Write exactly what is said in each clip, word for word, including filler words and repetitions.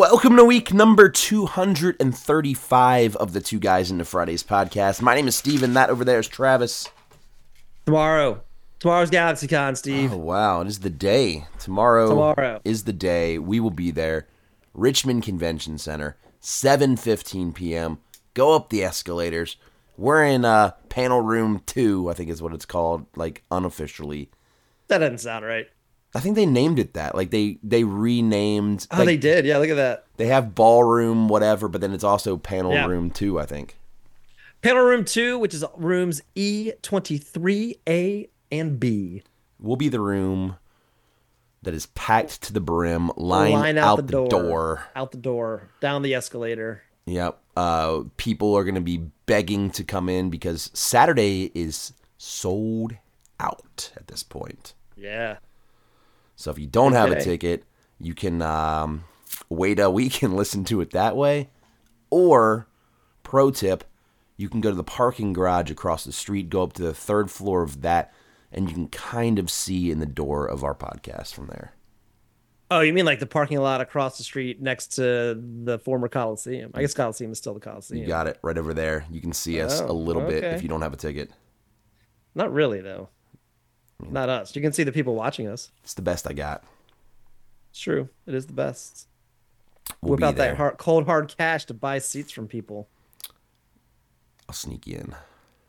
Welcome to week number two hundred thirty-five of the Two Guys into Fridays podcast. My name is Steven. That over there is Travis. Tomorrow. Tomorrow's GalaxyCon, Steve. Oh, wow. It is the day. Tomorrow, Tomorrow is the day. We will be there. Richmond Convention Center, seven fifteen p.m. Go up the escalators. We're in uh, panel room two, I think is what it's called, like unofficially. That doesn't sound right. I think they named it that. Like they, they renamed. Oh, like, they did. Yeah, look at that. They have ballroom, whatever, but then it's also panel Yeah. room two, I think. Panel room two, which is rooms E twenty-three, A, and B. Will be the room that is packed to the brim, line, Line out, out the, the door. door. Out the door. Down the escalator. Yep. Uh, people are going to be begging to come in because Saturday is sold out at this point. Yeah. So if you don't have a Okay. ticket, you can um, wait a week and listen to it that way. Or, pro tip, you can go to the parking garage across the street, go up to the third floor of that, and you can kind of see in the door of our podcast from there. Oh, you mean like the parking lot across the street next to the former Coliseum? I guess Coliseum is still the Coliseum. You got it right over there. You can see us Oh, a little bit okay. if you don't have a ticket. Not really, though. Not us. You can see the people watching us. It's the best I got. It's true. It is the best. We'll Whip be out there. that hard, cold, hard cash to buy seats from people. I'll sneak you in.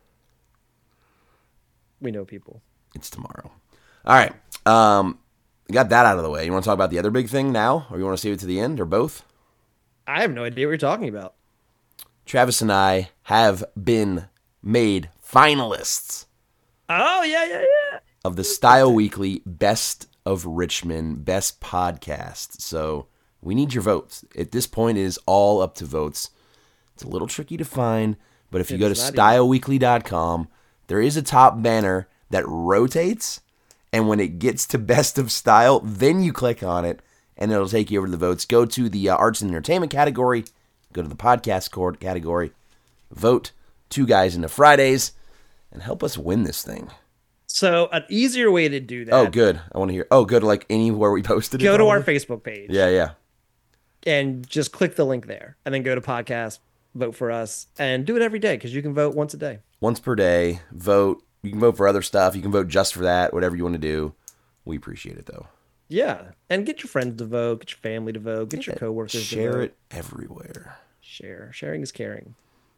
We know people. It's tomorrow. All right. Um, got that out of the way. You want to talk about the other big thing now, or you want to save it to the end, or both? I have no idea what you're talking about. Travis and I have been made finalists Oh, yeah, yeah, yeah. of the Style Weekly Best of Richmond Best Podcast. So we need your votes. At this point, it is all up to votes. It's a little tricky to find, but if you It's go to not easy. style weekly dot com, there is a top banner that rotates, and when it gets to Best of Style, then you click on it, and it'll take you over to the votes. Go to the uh, Arts and Entertainment category, go to the Podcast cord category, vote Two Guys into Fridays, and help us win this thing. So an easier way to do that. Oh, good. I want to hear. Oh, good. Like anywhere we posted it. Go to our probably? Facebook page. Yeah, yeah. And just click the link there, and then go to podcast, vote for us, and do it every day because you can vote once a day. Once per day, vote. You can vote for other stuff. You can vote just for that, whatever you want to do. We appreciate it, though. Yeah, and get your friends to vote, get your family to vote, get your coworkers to Share vote. it everywhere. Share. Sharing is caring.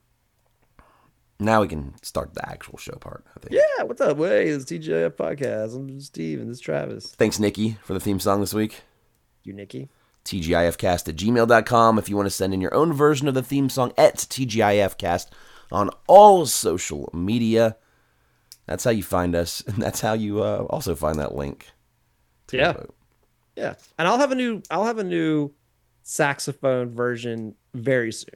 Now we can start the actual show part, I think. Yeah. What's up? Hey, it's T J F podcast. I'm Steve, and this is Travis. Thanks, Nikki, for the theme song this week. You, Nikki. T G I F cast at gmail dot com if you want to send in your own version of the theme song at T G I F cast on all social media. That's how you find us, and that's how you uh, also find that link. to Yeah. vote. Yeah, and I'll have a new. I'll have a new saxophone version very soon.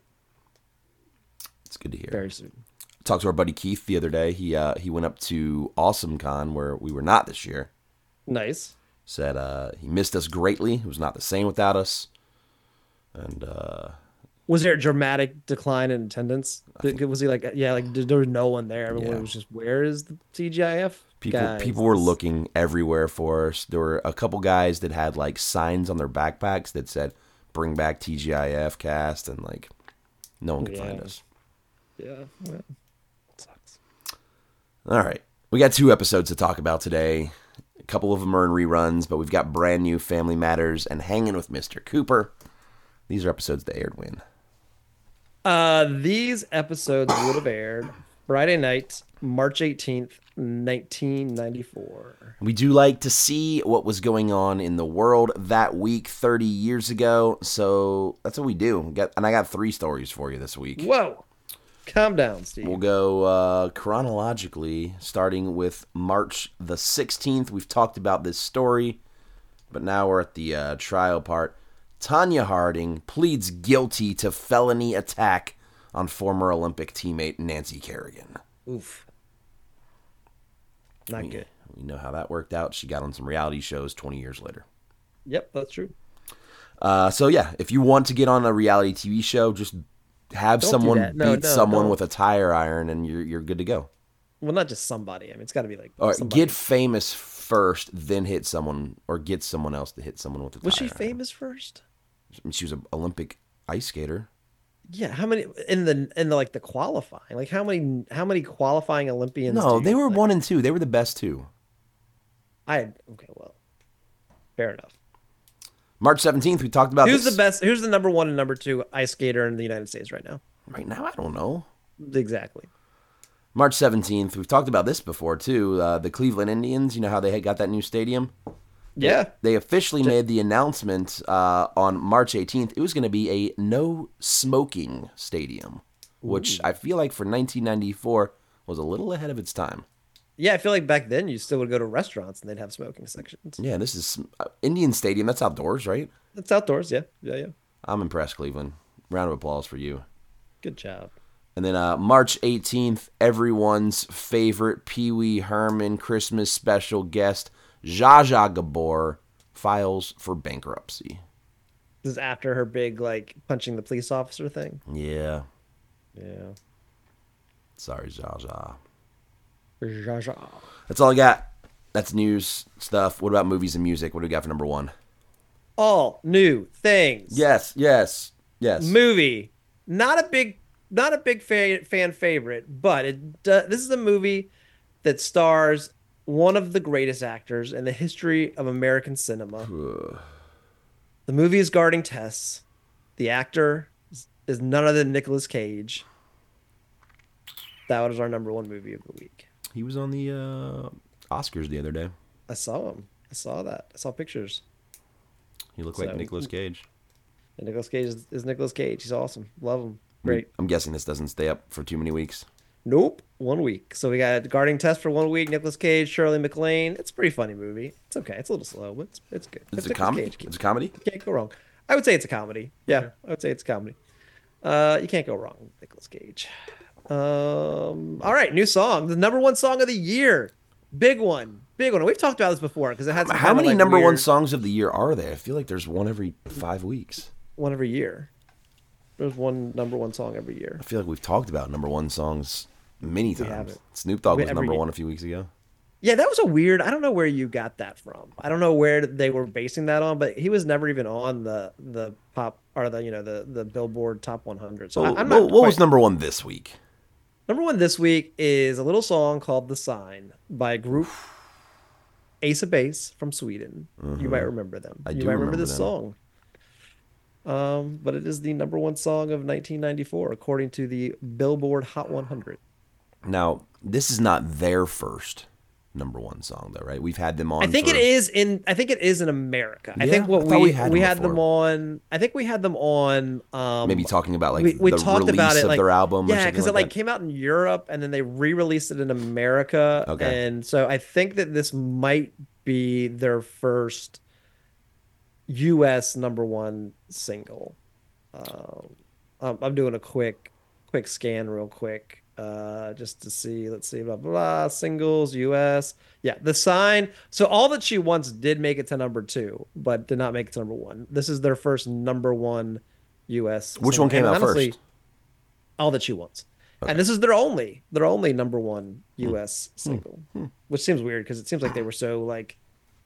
It's good to hear. Very soon. Talked to our buddy Keith the other day. He uh, he went up to Awesome Con where we were not this year. Nice. Said uh, he missed us greatly. It was not the same without us. And uh, Was there a dramatic decline in attendance? Did- Was he like, yeah, like there was no one there. Everyone Yeah. was just, where is the T G I F? people Guys, people were this- looking everywhere for us. There were a couple guys that had like signs on their backpacks that said "Bring back T G I F cast," and like no one could find Yeah. us. Yeah, well, sucks. All right, we got two episodes to talk about today. A couple of them are in reruns, but we've got brand new Family Matters and Hanging with Mister Cooper. These are episodes that aired when. Uh, these episodes would have aired Friday night, March eighteenth, nineteen ninety-four. We do like to see what was going on in the world that week thirty years ago, so that's what we do. We got, and I got three stories for you this week. Whoa. Calm down, Steve. We'll go uh, chronologically, starting with March the sixteenth. We've talked about this story, but now we're at the uh, trial part. Tanya Harding pleads guilty to felony attack on former Olympic teammate Nancy Kerrigan. Oof. Not we, good. We know how that worked out. She got on some reality shows twenty years later. Yep, that's true. Uh, so yeah, if you want to get on a reality T V show, just have Don't do someone that. No, beat no, someone don't. with a tire iron, and you're you're good to go. Well, not just somebody. I mean, it's got to be like Or somebody. get famous first, then hit someone, or get someone else to hit someone with a tire Was she iron. famous first? She was an Olympic ice skater. Yeah, how many in the in the like the qualifying? Like how many how many qualifying Olympians do No, you, they were like, one and two. They were the best two. I okay, well, fair enough. March seventeenth, we talked about Who's this. the best? Who's the number one and number two ice skater in the United States right now? Right now, I don't know. Exactly. March seventeenth, we've talked about this before, too. Uh, the Cleveland Indians, you know how they had got that new stadium? Yeah. They, they officially made the announcement uh, on March eighteenth. It was going to be a no-smoking stadium, which I feel like for nineteen ninety-four was a little ahead of its time. Yeah, I feel like back then you still would go to restaurants and they'd have smoking sections. Yeah, this is uh, Indian Stadium. That's outdoors, right? It's outdoors, yeah. Yeah, yeah. I'm impressed, Cleveland. Round of applause for you. Good job. And then uh, March eighteenth, everyone's favorite Pee Wee Herman Christmas special guest, Zsa Zsa Gabor, files for bankruptcy. This is after her big, like, punching the police officer thing. Yeah. Yeah. Sorry, Zsa Zsa. Zsa Zsa. That's all I got. That's news stuff. What about movies and music? What do we got for number one? All new things. Yes, yes, yes. Movie. Not a big, not a big fan, fan favorite, but it. Uh, this is a movie that stars one of the greatest actors in the history of American cinema. The movie is Guarding Tess. The actor is, is none other than Nicolas Cage. That was our number one movie of the week. He was on the uh, Oscars the other day. I saw him. I saw that. I saw pictures. He looked So- like Nicolas Cage. And Nicolas Cage is, is Nicolas Cage. He's awesome. Love him. Great. I'm guessing this doesn't stay up for too many weeks. Nope. One week. So we got Guarding Test for one week. Nicolas Cage, Shirley MacLaine. It's a pretty funny movie. It's okay. It's a little slow, but it's, it's good. It's a Nicolas comedy. Cage. It's a comedy. Can't go wrong. I would say it's a comedy. Yeah, I would say it's a comedy. Uh, you can't go wrong with Nicolas Cage. Um, all right, new song. The number one song of the year. Big one. Big one. We've talked about this before because it had some How kinda, many like, number one weird- songs of the year are there? I feel like there's one every five weeks. one every year. There's one number one song every year. I feel like we've talked about number one songs many times. haven't. Snoop Dogg We- was every number year. one a few weeks ago. Yeah, that was a weird. I don't know where you got that from. I don't know where they were basing that on, but he was never even on the the pop or the you know the the Billboard Top one hundred. So Well, I, I'm what not. what was quite- number one this week? Number one this week is a little song called "The Sign" by a group Ace of Base from Sweden. You might remember them. I you do might remember, remember this them. song. Um, but it is the number one song of nineteen ninety-four according to the Billboard Hot one hundred. Now, this is not their first number one song, though, right? We've had them on. I think for- it is in. I think it is in America. I Yeah, think what I thought we we had we them had them before. on. I think we had them on. Um, maybe talking about like we, we the talked release about it of like their album. or yeah, something because like it like that. came out in Europe and then they re-released it in America. Okay. And so I think that this might be their first U S number one single. Um, I'm, I'm doing a quick quick scan real quick. Uh, just to see, let's see, blah, blah, blah, singles, U S. Yeah, The Sign. So All That She Wants did make it to number two, but did not make it to number one. This is their first number one U S. Which single. one came And out honestly, first? All That She Wants. Okay. And this is their only, their only number one U S single, which seems weird because it seems like they were so like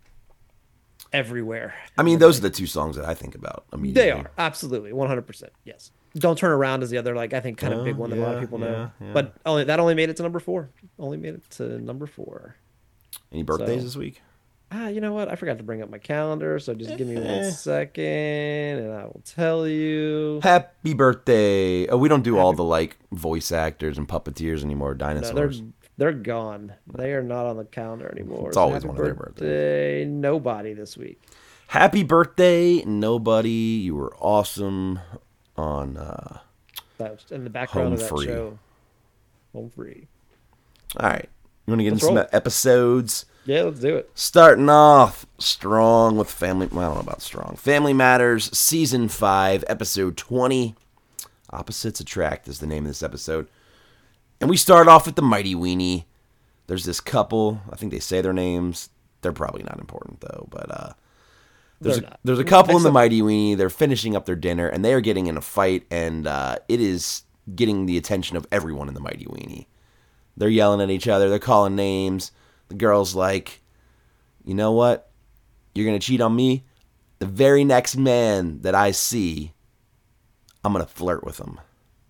everywhere. I mean, those are the two songs that I think about immediately. They are absolutely one hundred percent. Yes. Don't Turn Around is the other, like, I think kind of Oh, big one that a lot of yeah, people know. yeah, yeah. But only that only made it to number four. Only made it to number four. Any birthdays So- this week? Ah, you know what? I forgot to bring up my calendar, so just give me Eh. one second and I will tell you. Happy birthday! Oh, we don't do all the like voice actors and puppeteers anymore. No, they're Dinosaurs. they're gone. They are not on the calendar anymore. It's So always happy one of their birthday, Nobody this week. Happy birthday, nobody! You were awesome on. uh That was in the background Home of that free. show. Home free. All right, you want to get Let's into roll. some episodes? Yeah, let's do it. Starting off strong with family. Well, I don't know about strong. Family Matters, season five, episode twenty. Opposites Attract is the name of this episode. And we start off with the Mighty Weenie. There's this couple. I think they say their names. They're probably not important though. But uh, there's They're a, not. there's a couple in the Except- Mighty Weenie. They're finishing up their dinner and they are getting in a fight. And uh, it is getting the attention of everyone in the Mighty Weenie. They're yelling at each other. They're calling names. The girl's like, you know what? You're going to cheat on me? The very next man that I see, I'm going to flirt with him.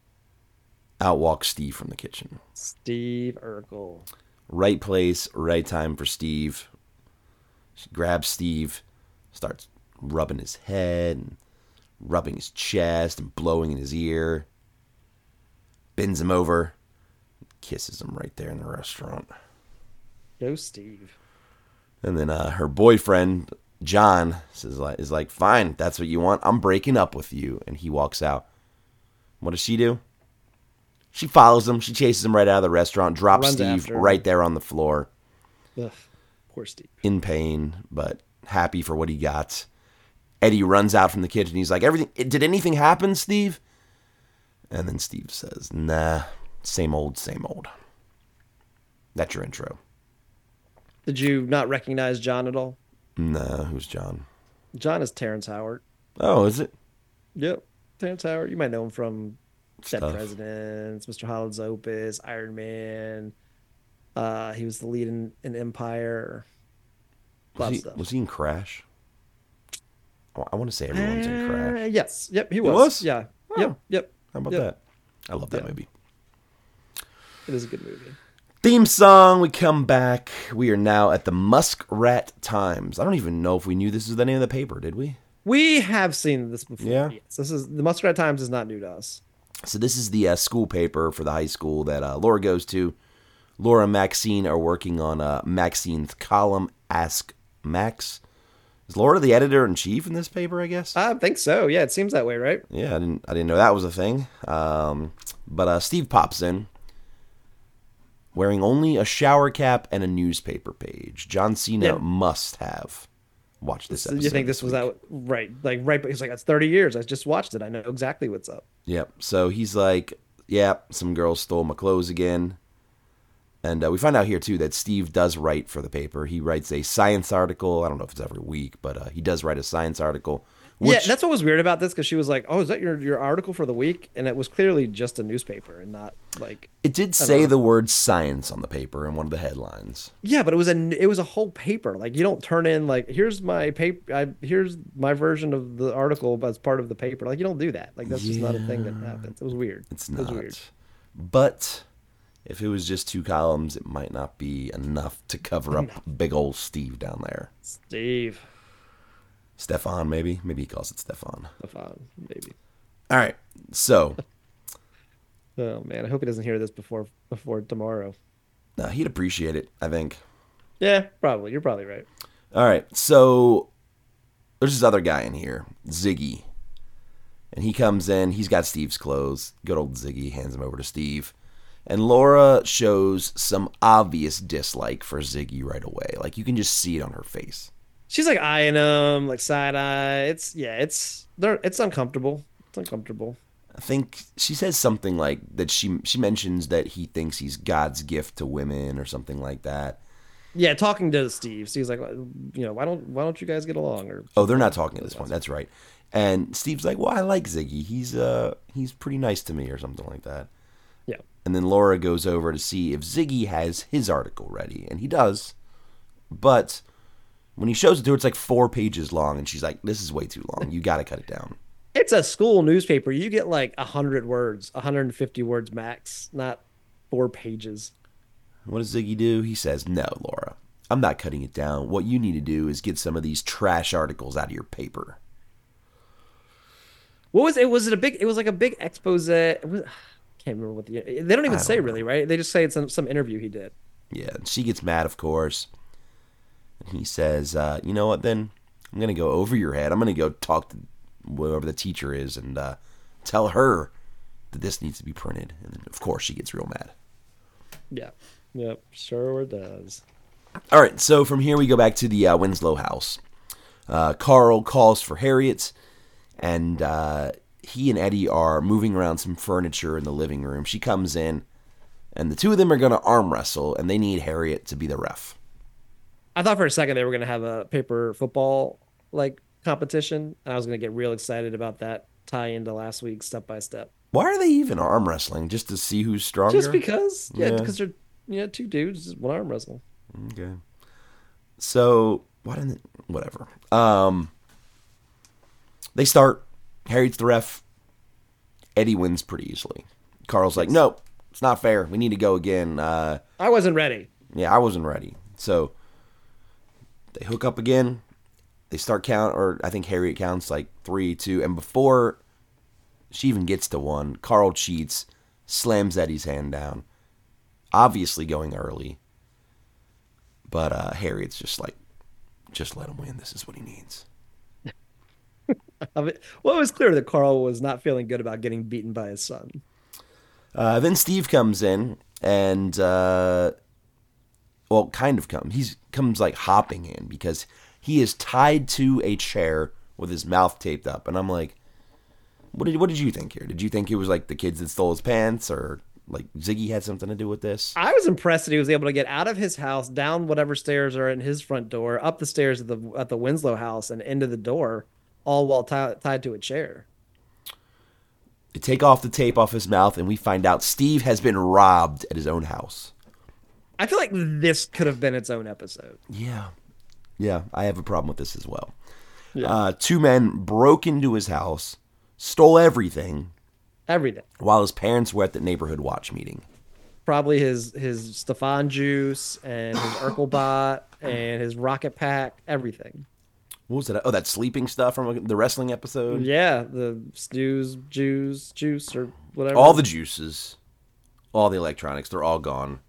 Out walks Steve from the kitchen. Steve Urkel. Right place, right time for Steve. She grabs Steve, starts rubbing his head, and rubbing his chest, and blowing in his ear. Bends him over, kisses him right there in the restaurant. Go Steve. And then uh, her boyfriend, John, says, is like, fine, that's what you want. I'm breaking up with you. And he walks out. What does she do? She follows him. She chases him right out of the restaurant, drops Runs Steve after him. right there on the floor. Ugh, poor Steve. In pain, but happy for what he got. Eddie runs out from the kitchen. He's like, "Everything? Did anything happen, Steve?" And then Steve says, "Nah, same old, same old." That's your intro. Did you not recognize John at all? Nah, who's John? John is Terrence Howard. Oh, is it? Yep, Terrence Howard. You might know him from Dead Stuff. Presidents, Mister Holland's Opus, Iron Man. Uh, he was the lead in, in Empire. A Was lot he, of stuff. was he in Crash? Oh, I want to say everyone's in Uh, Crash. yes. Yep. He was. was? Yeah. Oh. Yep. Yep. How about Yep. that? I love that Yeah. movie. It is a good movie. Theme song, we come back. We are now at the Muskrat Times. I don't even know if we knew this was the name of the paper, did we? We have seen this before. Yeah? Yes. This is the Muskrat Times is not new to us. So this is the uh, school paper for the high school that uh, Laura goes to. Laura and Maxine are working on uh, Maxine's column, Ask Max. Is Laura the editor-in-chief in this paper, I guess? I think so. Yeah, it seems that way, right? Yeah, I didn't I didn't know that was a thing. Um, but uh, Steve pops in, wearing only a shower cap and a newspaper page. John Cena Yeah. must have watched this So episode. you think this was week. out right? Like right, but he's like, it's thirty years. I just watched it. I know exactly what's up. Yep. So he's like, yeah, some girls stole my clothes again. And uh, we find out here, too, that Steve does write for the paper. He writes a science article. I don't know if it's every week, but uh, he does write a science article. Which, Yeah, that's what was weird about this because she was like, "Oh, is that your your article for the week?" And it was clearly just a newspaper and not like. it did say the word science on the paper in one of the headlines. Yeah, but it was a it was a whole paper. Like you don't turn in like here's my paper. I, here's my version of the article as part of the paper. Like you don't do that. Like that's just not a thing that happens. It was weird. It's It not. was weird. But if it was just two columns, it might not be enough to cover up big old Steve down there. Steve, Stefan, maybe? Maybe he calls it Stefan. Stefan, maybe. All right. So Oh man, I hope he doesn't hear this before before tomorrow. uh, he'd appreciate it, I think. Yeah, probably. You're probably right. All right. So there's this other guy in here, Ziggy. And he comes in. He's got Steve's clothes. Good old Ziggy hands him over to Steve. And Laura shows some obvious dislike for Ziggy right away. Like, you can just see it on her face. She's like eyeing him, like side eye. It's yeah, it's they're it's uncomfortable. It's uncomfortable. I think she says something like that she she mentions that he thinks he's God's gift to women or something like that. Yeah, talking to Steve. Steve's like, you know, why don't why don't you guys get along? Or Oh, they're not talking at this point. That's right. And Steve's like, well, I like Ziggy. He's uh he's pretty nice to me or something like that. yeah, And then Laura goes over to see if Ziggy has his article ready. And he does. But when he shows it to her, it's like four pages long. And she's like, this is way too long. You got to cut it down. it's a school newspaper. You get like a hundred words, one hundred fifty words max, not four pages. What does Ziggy do? He says, no, Laura, I'm not cutting it down. What you need to do is get some of these trash articles out of your paper. What was it? Was it a big? It was like a big expose. It was, can't remember what the. They don't even I say don't really, right? They just say it's some some interview he did. Yeah, and she gets mad, of course. And he says, uh, you know what, then? I'm going to go over your head. I'm going to go talk to whoever the teacher is and uh, tell her that this needs to be printed. And then, of course, she gets real mad. Yeah. Yep. Sure does. All right, so from here we go back to the uh, Winslow house. Uh, Carl calls for Harriet, and uh, he and Eddie are moving around some furniture in the living room. She comes in, and the two of them are going to arm wrestle, and they need Harriet to be the ref. I thought for a second they were gonna have a paper football like competition, and I was gonna get real excited about that tie into last week's step by step. Why are they even arm wrestling? Just to see who's stronger? Just because, yeah, Yeah. because they're you know two dudes, just one arm wrestle. Okay. So, why didn't it, whatever. Um, They start. Harriet's the ref. Eddie wins pretty easily. Carl's like, no, it's not fair. We need to go again. Uh, I wasn't ready. yeah, I wasn't ready. So they hook up again. They start count, or I think Harriet counts like three, two, and before she even gets to one, Carl cheats, slams Eddie's hand down. Obviously going early. But uh, Harriet's just like, just let him win. This is what he needs. I mean, well, it was clear that Carl was not feeling good about getting beaten by his son. Uh, then Steve comes in and, uh, well, kind of comes. He comes like hopping in because he is tied to a chair with his mouth taped up. And I'm like, what did what did you think here? Did you think it was like the kids that stole his pants, or like Ziggy had something to do with this? I was impressed that he was able to get out of his house, down whatever stairs are in his front door, up the stairs at the at the Winslow house, and into the door, all while t- tied to a chair. They take off the tape off his mouth, and we find out Steve has been robbed at his own house. I feel like this could have been its own episode. Yeah. Yeah, I have a problem with this as well. Yeah. Uh, two men broke into his house, stole everything, Every day. while his parents were at the neighborhood watch meeting. Probably his his Stefan juice and his Urkelbot and his Rocket Pack, everything. What was it? Oh, that sleeping stuff from the wrestling episode? Yeah, the stews, juice, juice, or whatever. All the juices, all the electronics, they're all gone.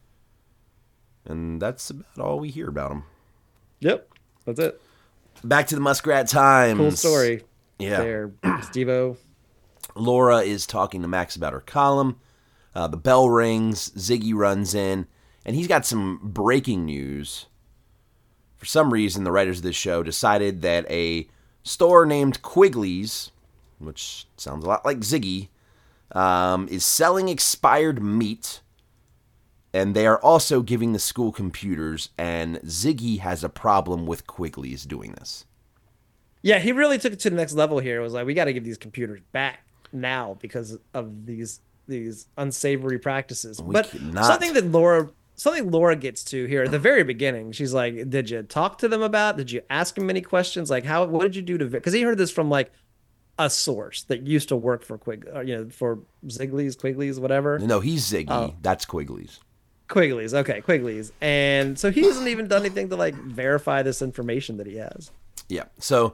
And that's about all we hear about them. Yep, that's it. Back to the Muskrat Times. Cool story. Yeah. There, Steve-O. Laura is talking to Max about her column. Uh, the bell rings. Ziggy runs in. And he's got some breaking news. For some reason, the writers of this show decided that a store named Quigley's, which sounds a lot like Ziggy, um, is selling expired meat. And they are also giving the school computers. And Ziggy has a problem with Quigley's doing this. Yeah, he really took it to the next level here. It was like, we got to give these computers back now because of these these unsavory practices. We but cannot. something that Laura something Laura gets to here at the very beginning, she's like, did you talk to them about? Did you ask him any questions? Like, how? What did you do to? Because he heard this from like a source that used to work for Quig, uh, you know, for Ziggly's, Quigley's, whatever. No, he's Ziggy. Oh. That's Quigley's. Quigley's, okay, Quigley's, and so he hasn't even done anything to like verify this information that he has. Yeah. So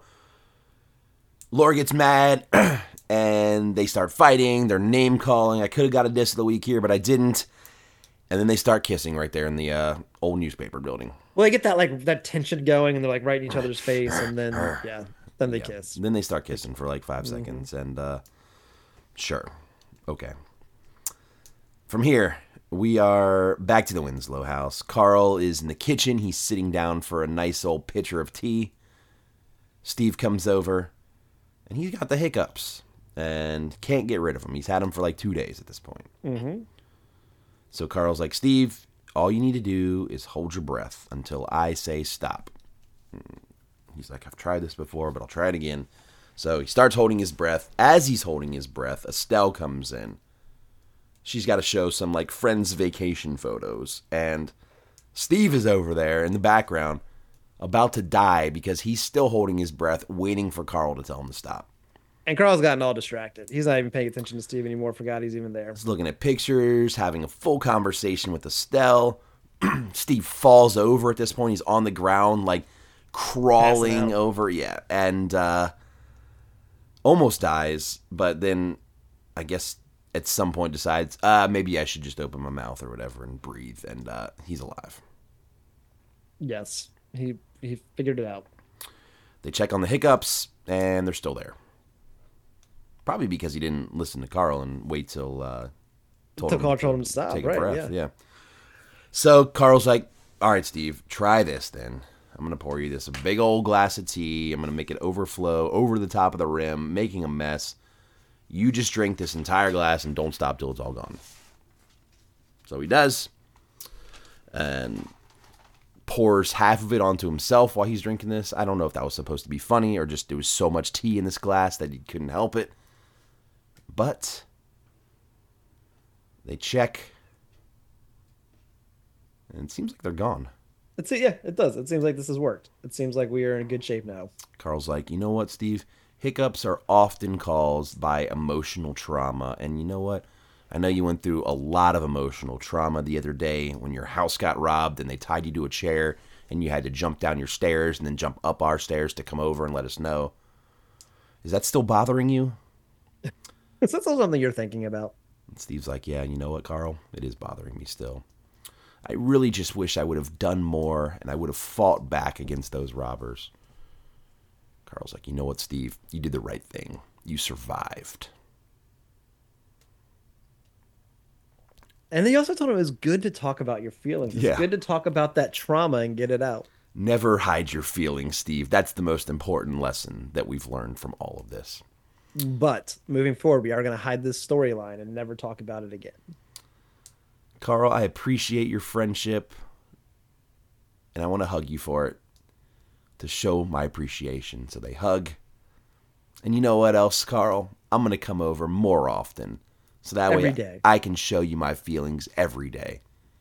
Laura gets mad, and they start fighting. They're name calling. I could have got a diss of the week here, but I didn't. And then they start kissing right there in the uh, old newspaper building. Well, they get that like that tension going, and they're like right in each other's face, and then yeah, then they Yeah. kiss. Then they start kissing for like five Mm-hmm. seconds, and uh, sure, okay. From here, we are back to the Winslow house. Carl is in the kitchen. He's sitting down for a nice old pitcher of tea. Steve comes over, and he's got the hiccups and can't get rid of them. He's had them for like two days at this point. Mm-hmm. So Carl's like, Steve, all you need to do is hold your breath until I say stop. He's like, I've tried this before, but I'll try it again. So he starts holding his breath. As he's holding his breath, Estelle comes in. She's got to show some like friends' vacation photos. And Steve is over there in the background about to die because he's still holding his breath, waiting for Carl to tell him to stop. And Carl's gotten all distracted. He's not even paying attention to Steve anymore. Forgot he's even there. He's looking at pictures, having a full conversation with Estelle. Steve falls over at this point. He's on the ground, like crawling over. Yeah. And uh, almost dies. But then I guess at some point decides, uh, maybe I should just open my mouth or whatever and breathe. And uh, he's alive. Yes, he he figured it out. They check on the hiccups, and they're still there. Probably because he didn't listen to Carl and wait till uh, told Till him Carl told him to stop, take right, a breath. yeah. Yeah. So Carl's like, all right, Steve, try this then. I'm going to pour you this a big old glass of tea. I'm going to make it overflow over the top of the rim, making a mess. You just drink this entire glass and don't stop till it's all gone. So he does. And pours half of it onto himself while he's drinking this. I don't know if that was supposed to be funny or just there was so much tea in this glass that he couldn't help it. But they check, and it seems like they're gone. It's yeah, it does. It seems like this has worked. It seems like we are in good shape now. Carl's like, you know what, Steve? Hiccups are often caused by emotional trauma. And you know what? I know you went through a lot of emotional trauma the other day when your house got robbed and they tied you to a chair and you had to jump down your stairs and then jump up our stairs to come over and let us know. Is that still bothering you? Is that still something you're thinking about? And Steve's like, yeah, you know what, Carl? It is bothering me still. I really just wish I would have done more and I would have fought back against those robbers. Carl's like, you know what, Steve? You did the right thing. You survived. And then you also told him it was good to talk about your feelings. It's Yeah. good to talk about that trauma and get it out. Never hide your feelings, Steve. That's the most important lesson that we've learned from all of this. But moving forward, we are going to hide this storyline and never talk about it again. Carl, I appreciate your friendship, and I want to hug you for it to show my appreciation. So they hug. And you know what else, Carl? I'm going to come over more often. So that Every way day. I can show you my feelings every day.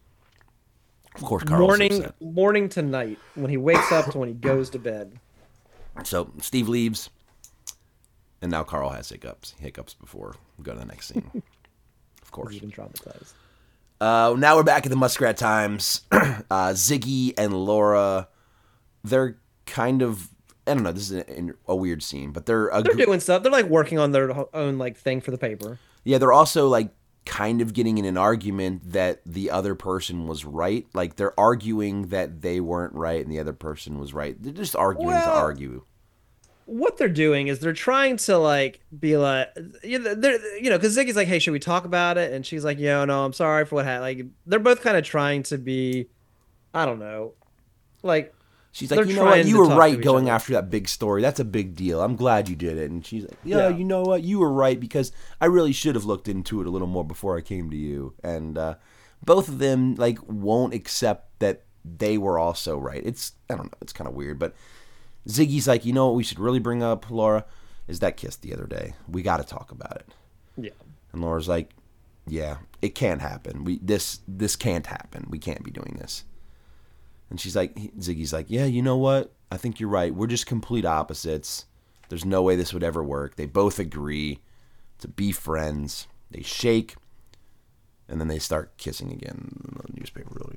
Of course, Carl's morning, upset. morning to night, when he wakes up to when he goes to bed. So Steve leaves, and now Carl has hiccups. Hiccups before we go to the next scene. Of course. He's been traumatized. Uh, now we're back at the Muskrat Times. uh, Ziggy and Laura, they're kind of, I don't know, this is a, a weird scene, but they're a They're gr- doing stuff. They're like working on their own like thing for the paper. yeah, they're also like kind of getting in an argument that the other person was right. Like they're arguing that they weren't right and the other person was right. They're just arguing to Well, argue. What they're doing is they're trying to like be like, you know, they're, you know, because Ziggy's like, hey, should we talk about it? And she's like, yo, no, I'm sorry for what happened. Like they're both kind of trying to be, I don't know, like She's like, they're you know what? trying You to were talk right to each going other. after that big story. That's a big deal. I'm glad you did it. And she's like, yeah, Yeah. you know what? You were right because I really should have looked into it a little more before I came to you. And uh, both of them like won't accept that they were also right. It's, I don't know. It's kind of weird. But Ziggy's like, you know what we should really bring up, Laura, is that kiss the other day. We got to talk about it. Yeah. And Laura's like, yeah, it can't happen. We this this can't happen. We can't be doing this. And she's like, Ziggy's like, yeah, you know what? I think you're right. We're just complete opposites. There's no way this would ever work. They both agree to be friends. They shake, and then they start kissing again in the newspaper building.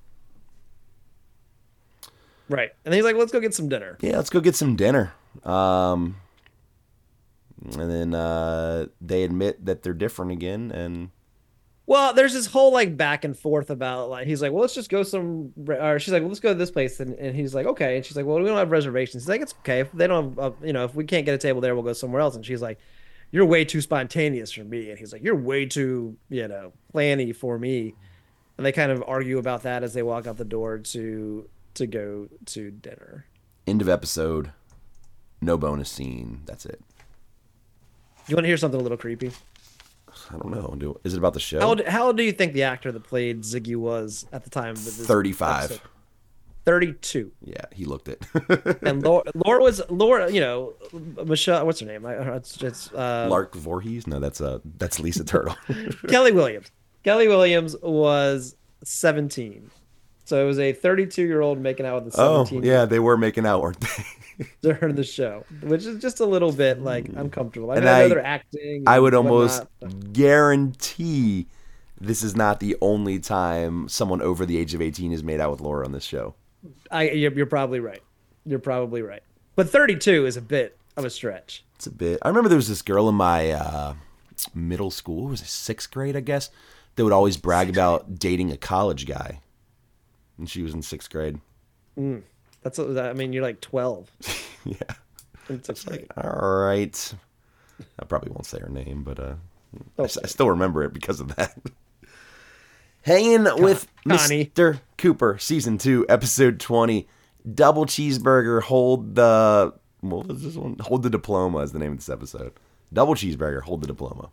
Right. And he's like, let's go get some dinner. Yeah, let's go get some dinner. Um, and then uh, they admit that they're different again, and Well, there's this whole like back and forth about like he's like, well, let's just go some, or she's like, well, let's go to this place, and, and he's like, okay, and she's like, well, we don't have reservations. He's like, it's okay if they don't, have, uh, you know, if we can't get a table there, we'll go somewhere else. And she's like, you're way too spontaneous for me, and he's like, you're way too, you know, planny for me. And they kind of argue about that as they walk out the door to to go to dinner. end of episode. No bonus scene. That's it. You want to hear something a little creepy? I don't know. Do, is it about the show? How old, how old do you think the actor that played Ziggy was at the time? Of this thirty-five. episode? thirty-two. Yeah, he looked it. And Laura, Laura was Laura. You know, Michelle. What's her name? I- It's, it's uh, Lark Voorhees? No, that's uh that's Lisa Turtle. Kelly Williams. Kelly Williams was seventeen. So it was a thirty-two-year-old making out with a Oh, seventeen yeah, they were making out, weren't they? during the show, which is just a little bit like uncomfortable. I mean, And I know I- they're acting. I would and almost whatnot. guarantee this is not the only time someone over the age of eighteen has made out with Laura on this show. I, you're, you're probably right. You're probably right. But thirty-two is a bit of a stretch. It's a bit. I remember there was this girl in my uh, middle school, what was it, sixth grade, I guess, that would always brag about dating a college guy. And she was in sixth grade. That's. I mean, you're like twelve. Yeah. In sixth grade. All right. I probably won't say her name, but uh, I, Okay. I still remember it because of that. Hanging with Connie. Mister Cooper, season two, episode twenty. Double cheeseburger. Hold the what was this one? Hold the diploma is the name of this episode. Double cheeseburger. Hold the diploma.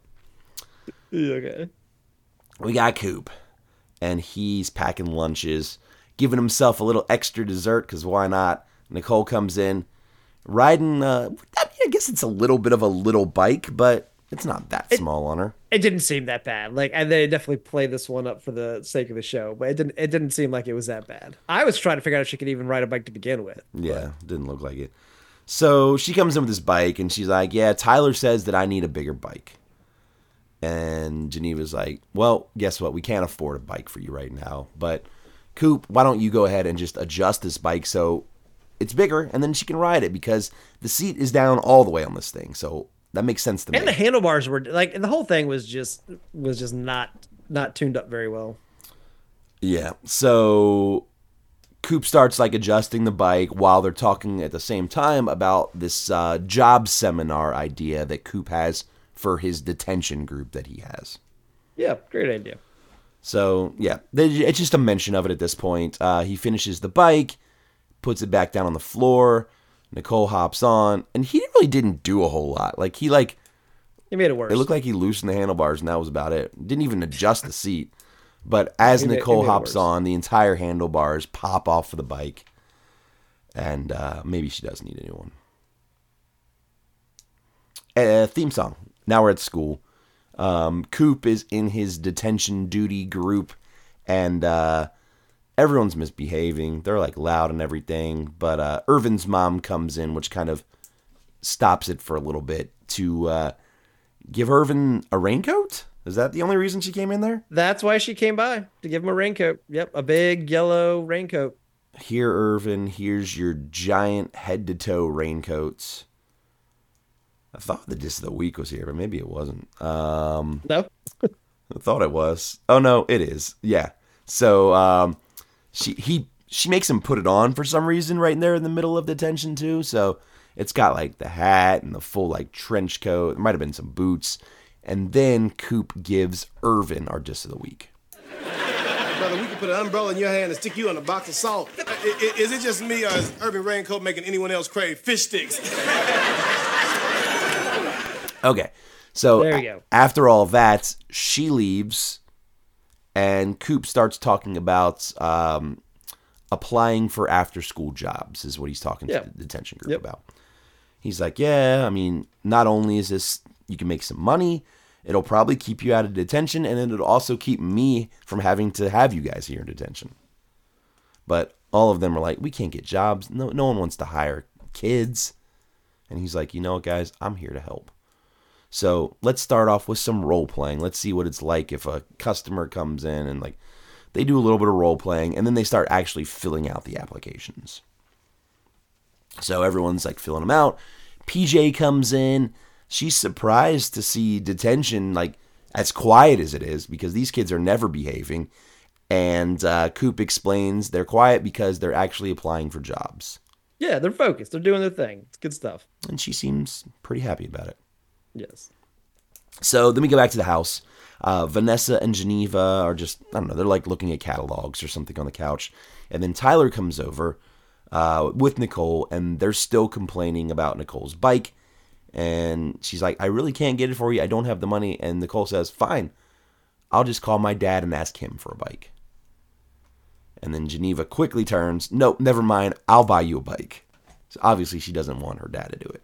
Okay. We got Coop, and he's packing lunches, giving himself a little extra dessert because why not? Nicole comes in, riding. Uh, I, mean, I guess it's a little bit of a little bike, but it's not that small on her. It didn't seem that bad. Like, and they definitely played this one up for the sake of the show, but it didn't. It didn't seem like it was that bad. I was trying to figure out if she could even ride a bike to begin with. Yeah, didn't look like it. So she comes in with this bike, and she's like, yeah, Tyler says that I need a bigger bike. And Geneva's like, well, guess what? We can't afford a bike for you right now. But, Coop, why don't you go ahead and just adjust this bike so it's bigger, and then she can ride it, because the seat is down all the way on this thing. So that makes sense to me. And the handlebars were like, the whole thing was just was just not not tuned up very well. Yeah. So Coop starts like adjusting the bike while they're talking at the same time about this uh, job seminar idea that Coop has for his detention group that he has. Yeah, great idea. So, yeah, it's just a mention of it at this point. Uh, he finishes the bike, puts it back down on the floor. Nicole hops on, and he really didn't do a whole lot. Like, he, like... He made it worse. It looked like he loosened the handlebars, and that was about it. Didn't even adjust the seat. But as he Nicole made, hops on, the entire handlebars pop off of the bike. And uh, maybe she does need a new one. Uh, theme song. Now we're at school. Um, Coop is in his detention duty group, and uh, everyone's misbehaving. They're like loud and everything, but uh, Irvin's mom comes in, which kind of stops it for a little bit to uh, give Irvin a raincoat. Is that the only reason she came in there? That's why she came by, to give him a raincoat. Yep, a big yellow raincoat. Here, Irvin, here's your giant head-to-toe raincoats. I thought the diss of the week was here, but maybe it wasn't. Um, no? I thought it was. Oh, no, it is. Yeah. So um, she he she makes him put it on for some reason right in there in the middle of detention, too. So it's got, like, the hat and the full, like, trench coat. There might have been some boots. And then Coop gives Irvin our diss of the week. Brother, we can put an umbrella in your hand and stick you in a box of salt. Is it just me, or is Irvin Raincoat making anyone else crave fish sticks? Okay, so there you go. After all that, she leaves, and Coop starts talking about um, applying for after-school jobs, is what he's talking yep. to the detention group yep. about. He's like, yeah, I mean, not only is this, you can make some money, it'll probably keep you out of detention, and it'll also keep me from having to have you guys here in detention. But all of them are like, we can't get jobs. No, no one wants to hire kids. And he's like, you know what, guys, I'm here to help. So let's start off with some role playing. Let's see what it's like if a customer comes in and like they do a little bit of role playing, and then they start actually filling out the applications. So everyone's like filling them out. P J comes in. She's surprised to see detention like as quiet as it is, because these kids are never behaving. And uh, Coop explains they're quiet because they're actually applying for jobs. Yeah, they're focused. They're doing their thing. It's good stuff. And she seems pretty happy about it. Yes. So then we go back to the house. Uh, Vanessa and Geneva are just, I don't know, they're like looking at catalogs or something on the couch. And then Tyler comes over uh, with Nicole, and they're still complaining about Nicole's bike. And she's like, I really can't get it for you. I don't have the money. And Nicole says, fine, I'll just call my dad and ask him for a bike. And then Geneva quickly turns, nope, never mind, I'll buy you a bike. So obviously she doesn't want her dad to do it.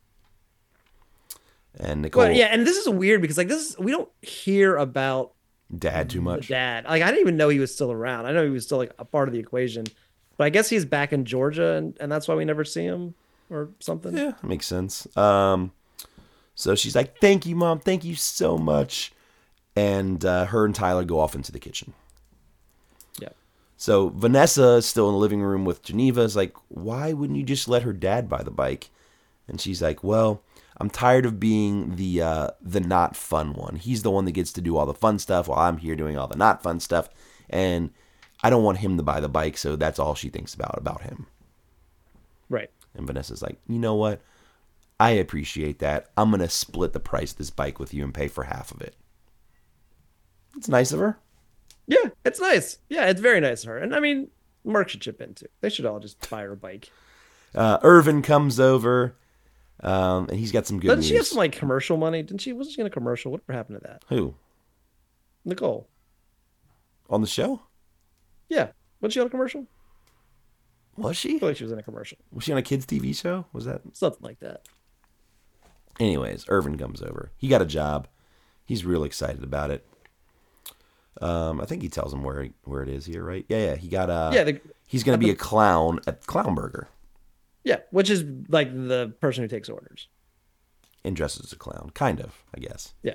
And Nicole, well, yeah, and this is weird because like this is, we don't hear about dad too much. Dad, like I didn't even know he was still around. I know he was still like a part of the equation, but I guess he's back in Georgia, and, and that's why we never see him or something. Yeah, makes sense. Um, so she's like, "Thank you, Mom. Thank you so much." And uh, her and Tyler go off into the kitchen. Yeah. So Vanessa is still in the living room with Geneva. Is like, "Why wouldn't you just let her dad buy the bike?" And she's like, "Well, I'm tired of being the uh, the not fun one. He's the one that gets to do all the fun stuff while I'm here doing all the not fun stuff. And I don't want him to buy the bike, so that's all she thinks about, about him." Right. And Vanessa's like, you know what? I appreciate that. I'm going to split the price of this bike with you and pay for half of it. It's nice of her. Yeah, it's nice. Yeah, it's very nice of her. And I mean, Mark should chip in too. They should all just buy her a bike. Uh, Irvin comes over. Um, and he's got some good Doesn't news. she have some like commercial money? Didn't she? Wasn't she in a commercial? Whatever happened to that? Who? Nicole. On the show? Yeah. Wasn't she on a commercial? Was she? I feel like she was in a commercial. Was she on a kids' T V show? Was that? Something like that. Anyways, Irvin comes over. He got a job. He's real excited about it. Um, I think he tells him where he, where it is here, right? Yeah, yeah. He got a. Yeah. The, he's going to be a clown at Clown Burger. Yeah, which is like the person who takes orders. And dresses as a clown. Kind of, I guess. Yeah.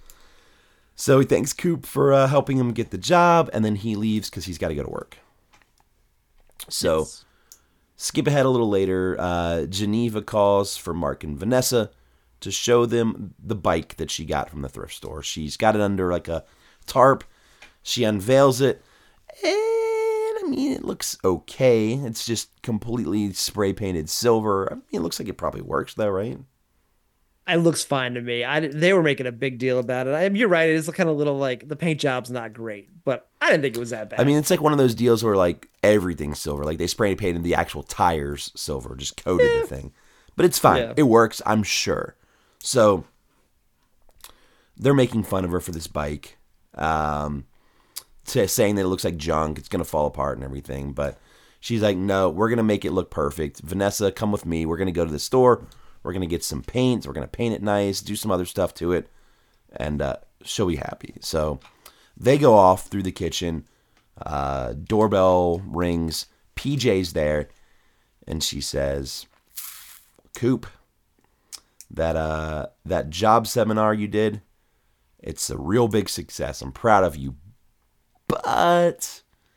So he thanks Coop for uh, helping him get the job, and then he leaves because he's got to go to work. So, Yes. skip ahead a little later. Uh, Geneva calls for Mark and Vanessa to show them the bike that she got from the thrift store. She's got it under like a tarp. She unveils it, and I mean, it looks okay. It's just completely spray painted silver. I mean, it looks like it probably works though, right? It looks fine to me. I, they were making a big deal about it. I, you're right. It is kind of little like the paint job's not great, but I didn't think it was that bad. I mean, it's like one of those deals where like everything's silver. Like they spray painted the actual tires silver, just coated the thing. But it's fine. Yeah. It works, I'm sure. So they're making fun of her for this bike, um, to saying that it looks like junk. It's going to fall apart and everything. But she's like, no, we're going to make it look perfect. Vanessa, come with me. We're going to go to the store. We're going to get some paint. We're going to paint it nice, do some other stuff to it, and uh, she'll be happy. So they go off through the kitchen. Uh, doorbell rings. P J's there, and she says, Coop, that uh, that job seminar you did, it's a real big success. I'm proud of you. But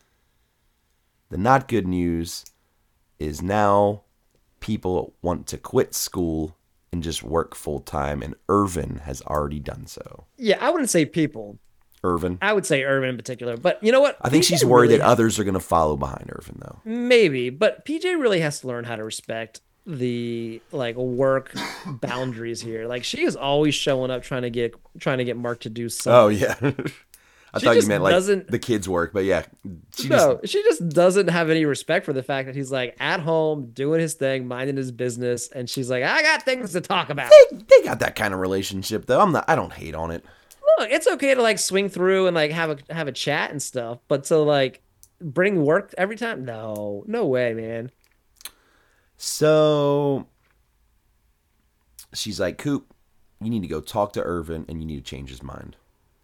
the not good news is now people want to quit school and just work full time, and Irvin has already done so. yeah, I wouldn't say people. Irvin. I would say Irvin in particular. But you know what? I think P J she's worried really that others are going to follow behind Irvin, though. maybe, but P J really has to learn how to respect the like work boundaries here. Like she is always showing up trying to get trying to get Mark to do something. Oh, yeah. I She thought you just meant like doesn't- the kids' work, but yeah. She no, just, she just doesn't have any respect for the fact that he's like at home doing his thing, minding his business, and she's like, "I got things to talk about." they, they got that kind of relationship, though. I'm not. I don't hate on it. Look, it's okay to like swing through and like have a have a chat and stuff, but to like bring work every time, no, no way, man. So she's like, Coop, you need to go talk to Irvin, and you need to change his mind.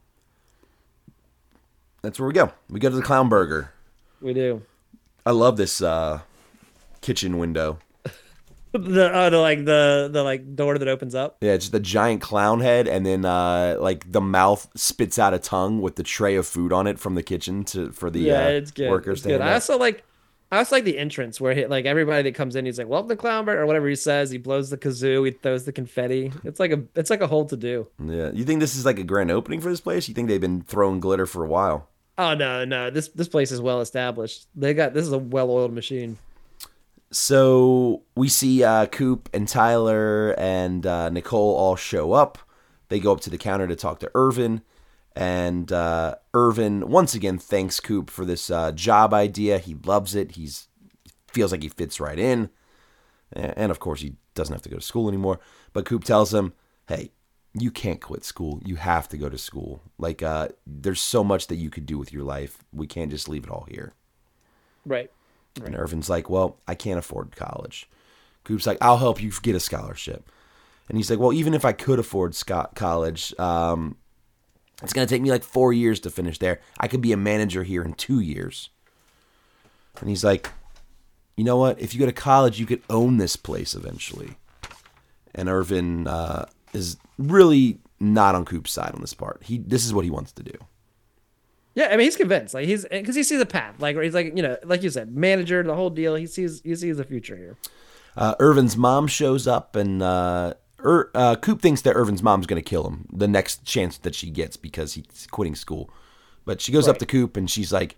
That's where we go. We go to the Clown Burger. We do. I love this uh, kitchen window. The oh, the like the the like door that opens up. Yeah, it's just a giant clown head, and then uh, like the mouth spits out a tongue with the tray of food on it from the kitchen to for the Yeah, uh, it's good. workers It's to good. hand I out. also like I also like the entrance where he, like everybody that comes in, he's like, "Welcome to Clownburg," or whatever he says. He blows the kazoo. He throws the confetti. It's like a it's like a whole to do. Yeah, you think this is like a grand opening for this place? You think they've been throwing glitter for a while? Oh no, no. This this place is well established. They got this is a well oiled machine. So we see uh, Coop and Tyler and uh, Nicole all show up. They go up to the counter to talk to Irvin. And uh, Irvin, once again, thanks Coop for this uh, job idea. He loves it. He's feels like he fits right in. And, of course, he doesn't have to go to school anymore. But Coop tells him, hey, you can't quit school. You have to go to school. Like, uh, there's so much that you could do with your life. We can't just leave it all here. Right. And Irvin's like, well, I can't afford college. Coop's like, I'll help you get a scholarship. And he's like, well, even if I could afford sco- college, um, it's going to take me like four years to finish there. I could be a manager here in two years. And he's like, you know what? If you go to college, you could own this place eventually. And Irvin uh, is really not on Coop's side on this part. He This is what he wants to do. Yeah, I mean he's convinced. Like he's because he sees a path. Like he's like you know, like you said, manager, the whole deal. He sees he sees the future here. Uh, Irvin's mom shows up, and uh, Ir- uh, Coop thinks that Irvin's mom's going to kill him the next chance that she gets because he's quitting school. But she goes up Right. to Coop, and she's like,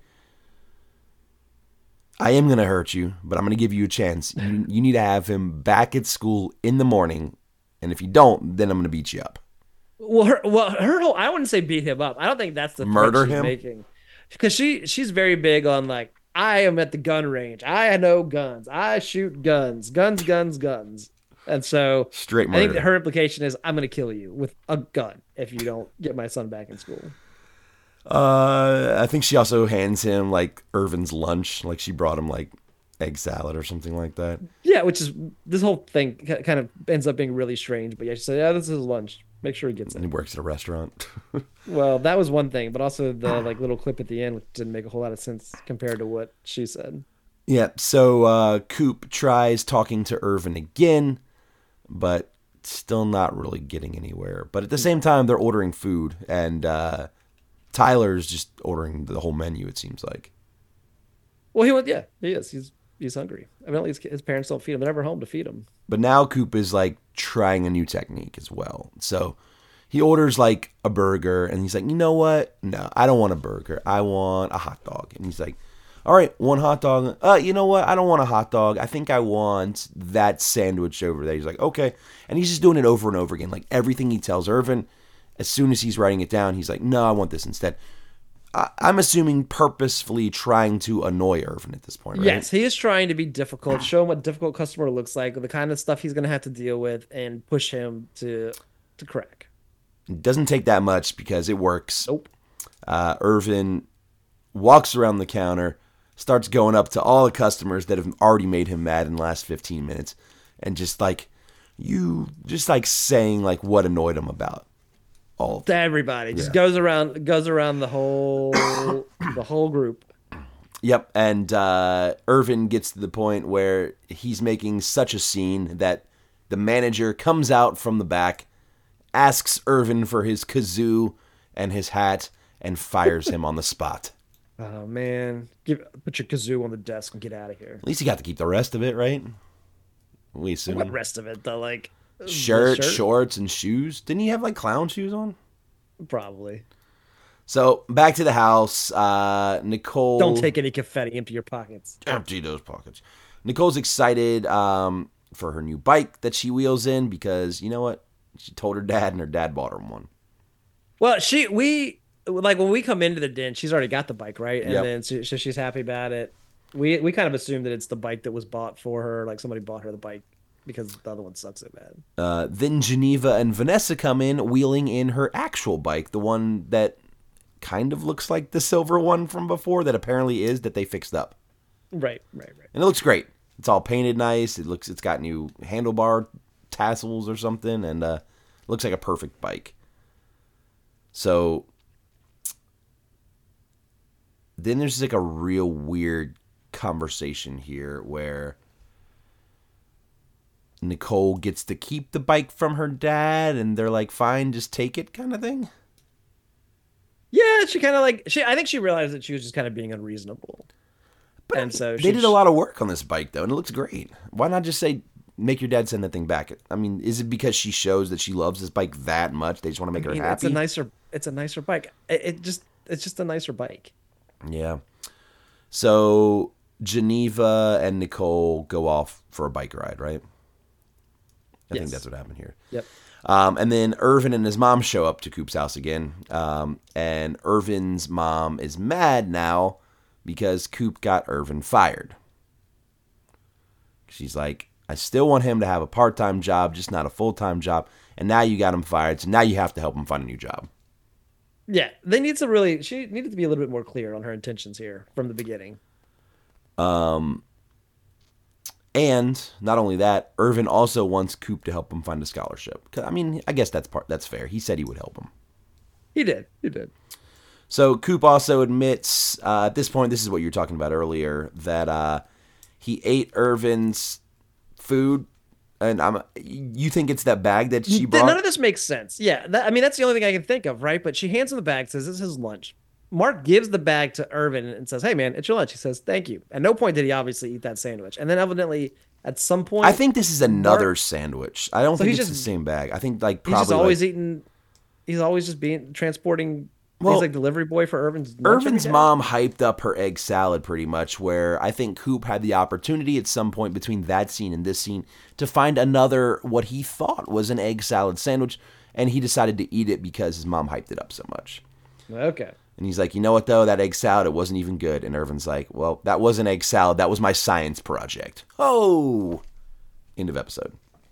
I am going to hurt you, but I'm going to give you a chance. You, you need to have him back at school in the morning, and if you don't, then I'm going to beat you up. Well, her well her whole I wouldn't say beat him up. I don't think that's the point Murder she's him? making because she she's very big on like I am at the gun range. I know guns. I shoot guns. Guns, guns, guns. And so Straight I think murder. that her implication is I'm going to kill you with a gun if you don't get my son back in school. Uh, I think she also hands him, like, Irvin's lunch. Like, she brought him, like, egg salad or something like that. Yeah, which is this whole thing ki- kind of ends up being really strange. But yeah, she said, "Yeah, this is lunch. Make sure he gets And it." he works at a restaurant. Well, that was one thing, but also the like little clip at the end, which didn't make a whole lot of sense compared to what she said. Yeah, so uh, Coop tries talking to Irvin again, but still not really getting anywhere. But at the same time, they're ordering food, and uh, Tyler's just ordering the whole menu, it seems like. Well, he went. Yeah, he is. He's he's hungry. Evidently, his, his parents don't feed him. They're never home to feed him. But now Coop is like trying a new technique as well. So he orders like a burger, and he's like, you know what? No, I don't want a burger. I want a hot dog. And he's like, all right, one hot dog. Uh, you know what? I don't want a hot dog. I think I want that sandwich over there. He's like, okay. And he's just doing it over and over again. Like everything he tells Irvin, as soon as he's writing it down, he's like, no, I want this instead. I- I'm assuming purposefully trying to annoy Irvin at this point, right? Yes, he is trying to be difficult, show him what difficult customer looks like, the kind of stuff he's going to have to deal with, and push him to to crack. It doesn't take that much because it works. Nope. Uh, Irvin walks around the counter, starts going up to all the customers that have already made him mad in the last fifteen minutes, and just like, you, just like saying like what annoyed him about all of To everybody, just Yeah. goes around goes around the whole the whole group. Yep, and uh, Irvin gets to the point where he's making such a scene that the manager comes out from the back, asks Irvin for his kazoo and his hat, and fires him on the spot. Oh man, Give, put your kazoo on the desk and get out of here. At least he got to keep the rest of it, right? We assume. What rest of it though? Like the Shirt, shirt? shorts, and shoes. Didn't he have like clown shoes on? Probably. So back to the house. Uh, Nicole. Don't take any confetti. Empty your pockets. Empty those pockets. Nicole's excited um, for her new bike that she wheels in because you know what? She told her dad, and her dad bought her one. Well, she we like when we come into the den, she's already got the bike, right? And Yep. then so, so she's happy about it. We we kind of assume that it's the bike that was bought for her, like somebody bought her the bike because the other one sucks so bad. Uh, then Geneva and Vanessa come in, wheeling in her actual bike, the one that kind of looks like the silver one from before, that apparently is that they fixed up, Right, right, right. and it looks great. It's all painted nice. It looks, it's got new handlebar tassels or something, and uh, looks like a perfect bike. So then there's like a real weird conversation here where Nicole gets to keep the bike from her dad, and they're like, fine, just take it kind of thing. Yeah, she kind of like she. I think she realized that she was just kind of being unreasonable, But and so they she, did a lot of work on this bike, though, and it looks great. Why not just say, make your dad send that thing back? I mean, is it because she shows that she loves this bike that much? They just want to make I mean, her it's happy? a nicer. It's a nicer bike. It, it just. It's just a nicer bike. Yeah. So Geneva and Nicole go off for a bike ride, right? I Yes. think that's what happened here. Yep. Um, and then Irvin and his mom show up to Coop's house again. Um, and Irvin's mom is mad now because Coop got Irvin fired. She's like, I still want him to have a part-time job, just not a full-time job. And now you got him fired, so now you have to help him find a new job. Yeah, they need to really. She needed to be a little bit more clear on her intentions here from the beginning. And not only that, Irvin also wants Coop to help him find a scholarship. 'Cause, I mean, I guess that's part that's fair. He said he would help him. He did. He did. So Coop also admits, uh, at this point, this is what you were talking about earlier, that uh, he ate Irvin's food. And I'm, you think it's that bag that she Th- brought? None of this makes sense. Yeah, that, I mean that's the only thing I can think of, right? But she hands him the bag, says this is his lunch. Mark gives the bag to Irvin and says, "Hey man, it's your lunch." He says, "Thank you." At no point did he obviously eat that sandwich. And then evidently at some point, I think this is another Mark- sandwich. I don't So think he's it's the just- same bag. I think like he's probably just always like, eating. He's always just being transporting. Well, he's like delivery boy for Irvin's. lunch every Irvin's day? mom hyped up her egg salad pretty much, where I think Coop had the opportunity at some point between that scene and this scene to find another, what he thought was an egg salad sandwich, and he decided to eat it because his mom hyped it up so much. Okay. And he's like, you know what, though? That egg salad, it wasn't even good. And Irvin's like, well, that wasn't egg salad. That was my science project. Oh! End of episode.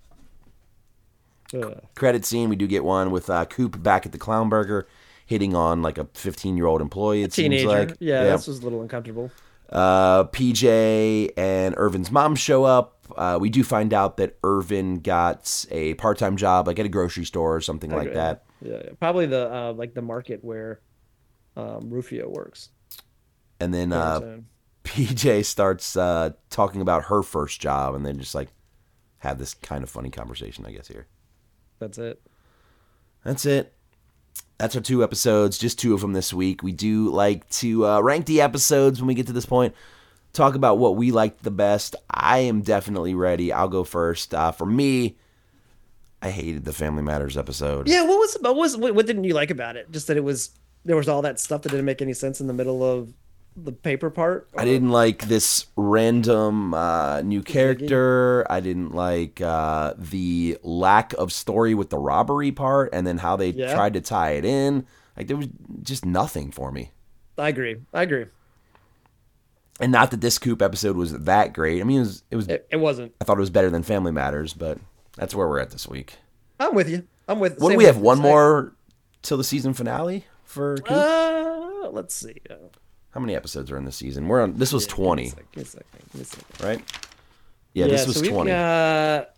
Ugh. Credit scene, we do get one with uh, Coop back at the Clown Burger, hitting on like a fifteen-year-old employee, it Teenager. seems like. Yeah, this was a little uncomfortable. Uh, P J and Irvin's mom show up. Uh, we do find out that Irvin got a part-time job, like at a grocery store or something like Okay. that. Yeah, yeah. Probably the uh, like the market where um, Rufio works. And then Yeah, uh, so- P J starts uh, talking about her first job, and then just like have this kind of funny conversation, I guess, here. That's it. That's it. That's our two episodes, just two of them this week. We do like to uh, rank the episodes when we get to this point, talk about what we liked the best. I am definitely ready. I'll go first. Uh, for me, I hated the Family Matters episode. Yeah, what was what was what didn't you like about it? Just that it was there was all that stuff that didn't make any sense in the middle of the paper part? Or? I didn't like this random uh, new character. I didn't like uh, the lack of story with the robbery part, and then how they Yeah. tried to tie it in. Like there was just nothing for me. I agree. I agree. And not that this Coop episode was that great. I mean, it was. It was It, it wasn't. I thought it was better than Family Matters, but that's where we're at this week. I'm with you. I'm with. What do same we with have? you. One Same. more till the season finale for Coop. Uh, let's see. Uh, How many episodes are in the season? We're on. This was yeah, twenty, Give me a second. Give me a second. right? Yeah, this was so we've twenty. got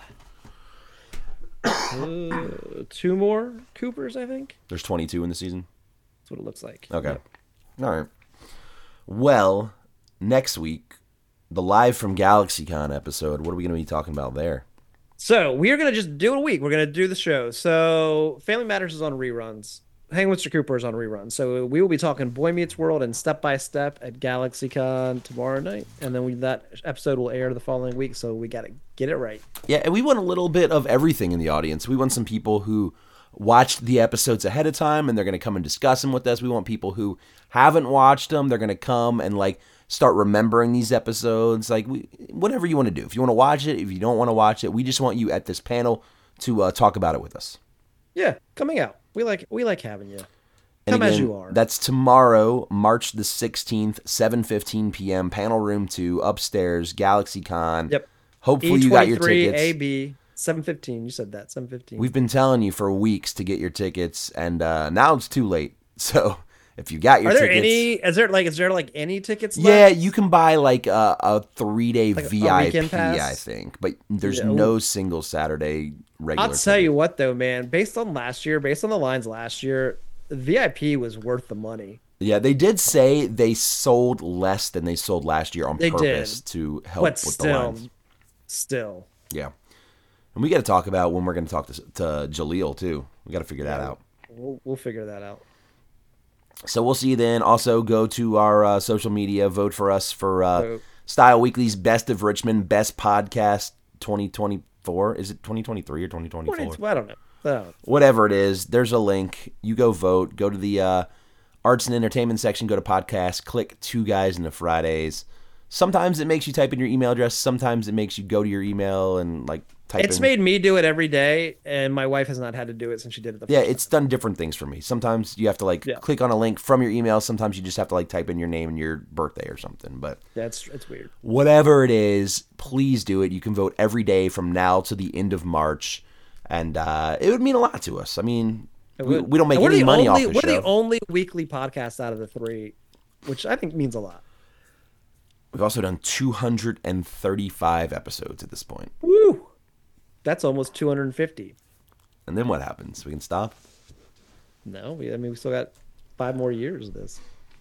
uh, two more Coopers, I think. There's twenty-two in the season. That's what it looks like. Okay. Yep. All right. Well, next week, the Live from GalaxyCon episode. What are we going to be talking about there? So we are gonna just do it a week. We're gonna do the show. So Family Matters is on reruns. Hang with Mister Cooper is on reruns. So we will be talking Boy Meets World and Step by Step at GalaxyCon tomorrow night, and then we, that episode will air the following week. So we got to get it right. Yeah, and we want a little bit of everything in the audience. We want some people who watched the episodes ahead of time and they're going to come and discuss them with us. We want people who haven't watched them. They're going to come and like start remembering these episodes. Like we, whatever you want to do. If you want to watch it, if you don't want to watch it, we just want you at this panel to uh, talk about it with us. Yeah, coming out. We like we like having you. And Come as again, you are. That's tomorrow, March the sixteenth, seven fifteen p.m., panel room two, upstairs, GalaxyCon. Yep. Hopefully you got your E twenty-three tickets. A B seven fifteen. You said that seven fifteen. We've been telling you for weeks to get your tickets, and uh, now it's too late. So if you got your Are there tickets, any? Is there like? Is there like any tickets left? yeah, you can buy like a, a three day Like a V I P, weekend pass? I think, but there's Yeah. no single Saturday regular. I'll tell ticket. you what though, man. Based on last year, based on the lines last year, the V I P was worth the money. Yeah, they did say they sold less than they sold last year on They purpose did. to help But with the still, lines. still. Yeah, and we got to talk about when we're going to talk to, to Jaleel too. We got to figure that out. We'll, we'll figure that out. So we'll see you then. Also, go to our uh, social media. Vote for us for uh, Vote. Style Weekly's Best of Richmond, Best Podcast twenty twenty-four. Is it twenty twenty-three or twenty twenty-four? I don't know. I don't know. Whatever it is, there's a link. You go vote. Go to the uh, arts and entertainment section. Go to podcast. Click Two Guys into Fridays. Sometimes it makes you type in your email address. Sometimes it makes you go to your email and like type It's in. made me do it every day, and my wife has not had to do it since she did it the Yeah, first it's done different things for me. Sometimes you have to like Yeah. click on a link from your email. Sometimes you just have to like type in your name and your birthday or something. But That's it's weird. whatever it is, please do it. You can vote every day from now to the end of March, and uh, it would mean a lot to us. I mean, we, we don't make And we're any the money only, off the We're show. the only weekly podcast out of the three, which I think means a lot. We've also done two hundred thirty-five episodes at this point. Woo! That's almost two hundred fifty. And then what happens? We can stop? No, we, I mean, we still got five more years of this.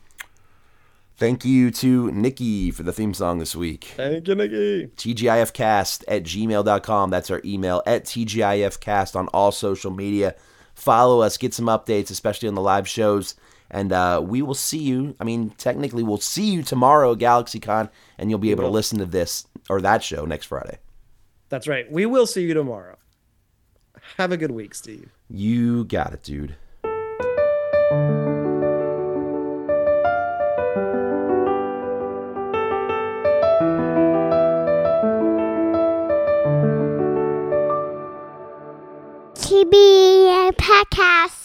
Thank you to Nikki for the theme song this week. Thank you, Nikki. TGIFcast at gmail dot com. That's our email. At TGIFcast on all social media. Follow us. Get some updates, especially on the live shows. And uh, we will see you. I mean, technically, we'll see you tomorrow at GalaxyCon, and you'll be able to listen to this or that show next Friday. That's right. We will see you tomorrow. Have a good week, Steve. You got it, dude. T B A Podcast.